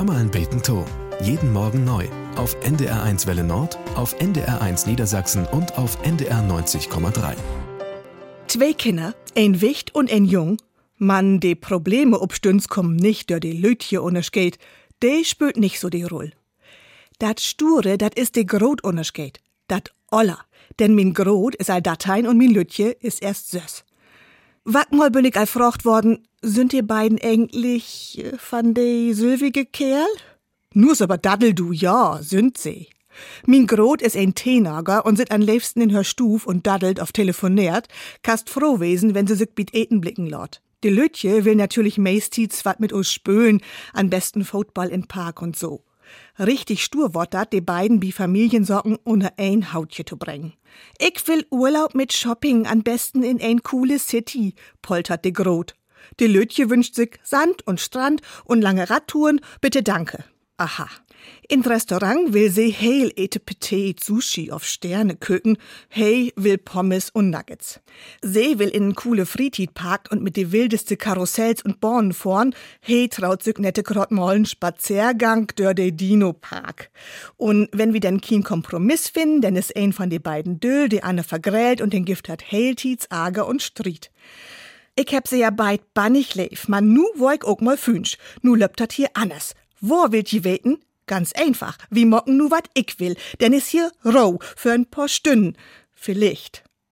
Himmel beten to. Jeden Morgen neu. Auf NDR1 Welle Nord, auf NDR1 Niedersachsen und auf NDR 90,3. 2 Kinder, ein Wicht und ein Jung. Man, die Probleme obstünds kommen nicht durch die Lütje unterscheid. Die spürt nicht so die Roll. Dat Sture, dat is de Grot unterscheid. Dat Oller. Denn min Grot is all Datein und min Lütje is erst Sös. Wackmal bin ich all frocht worden, sind ihr beiden eigentlich van de sülwige Kerl? Nur's aber daddel du, ja, sind sie. Min Grot is ein Teenager und sit am liebsten in hör Stuf und daddelt auf telefoniert, kast froh wesen, wenn sie sich bit eten blicken lot. Die Lütje will natürlich meistens wat mit uns spölen, am besten Football in Park und so. Richtig stur wort dat, die beiden bi Familiensorgen unter ein Hautje zu bringen. Ich will Urlaub mit Shopping, am besten in ein coole City, poltert de Grot. Die Lütje wünscht sich Sand und Strand und lange Radtouren, bitte danke. Aha. In Restaurant will sie Heil Petit Sushi auf Sterneköken, Hey will Pommes und Nuggets. Sie will in einen coole Friedhidpark und mit die wildeste Karussells und Bornen fahren, Hey traut sich nette Grottmollen Spaziergang durch de Dino-Park. Und wenn wir dann keinen Kompromiss finden, dann ist ein von den beiden Döll, die eine vergrellt und den Gift hat Heiltids, Ager und Stried. Ich hab sie ja beid bannig leif, man nu wo ich auch mal fünsch, nu löpt dat hier anders. Wo willt ihr weten? Ganz einfach, wie mocken nu wat ich will, denn is hier roh für ein paar Stunden. Vielleicht.